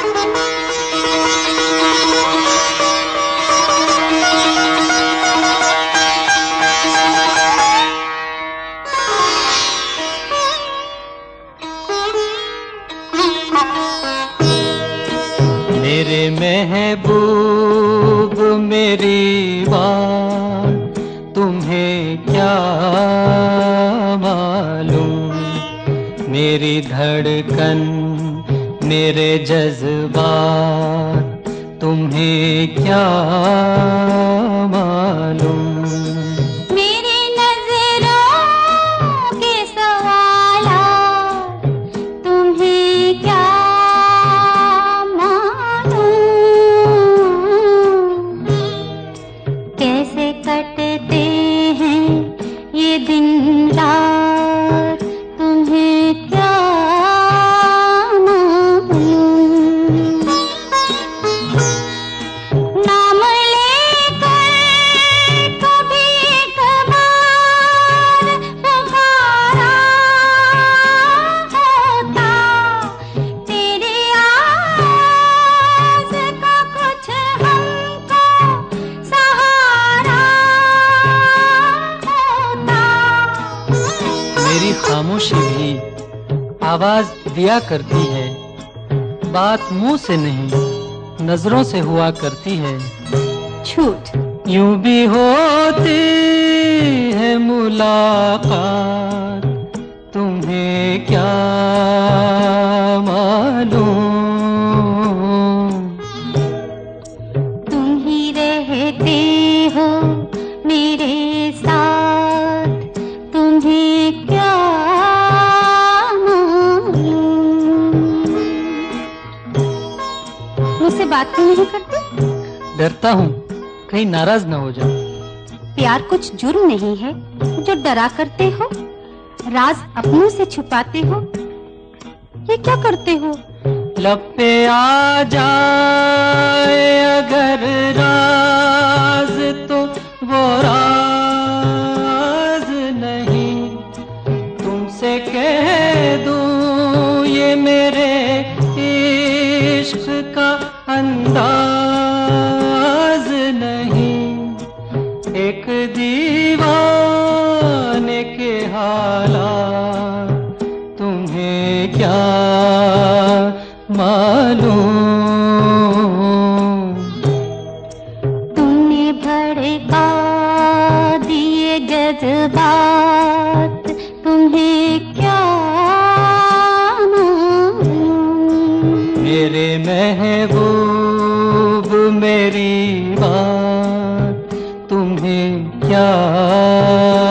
मेरे महबूब मेरी बात तुम्हें क्या मालूम, मेरी धड़कन मेरे जज्बात तुम्हें क्या मालूम। कैसे कटते हैं ये दिन रात तुम्हें क्या मालूम। नाम लेकर कभी कभार पुकारा होता, तेरी आवाज़ का कुछ हमको मेरी खामोशी भी आवाज दिया करती है, बात मुंह से नहीं नजरों से हुआ करती है। झूठ। यूं भी होती है मुलाकात तुम्हें क्या मालूम। तुम ही रहते हो मेरे साथ, तुम्हें क्या मुझसे बात क्यों नहीं करते? डरता हूँ कहीं नाराज न हो जाओ। प्यार कुछ जुर्म नहीं है जो डरा करते हो, राज अपनों से छुपाते हो। ये क्या करते हो? लब पे आ जाए अगर राज तो वो राज नहीं, तुमसे कह दूं ये मेरे इश्क का अंदाज नहीं। एक दीवाने के हालात तुम्हें क्या मालूम। तुमने भड़का दिए जज्बात तुम्हें क्या मालूम। मेरे महबूब मेरी बात तुम्हें क्या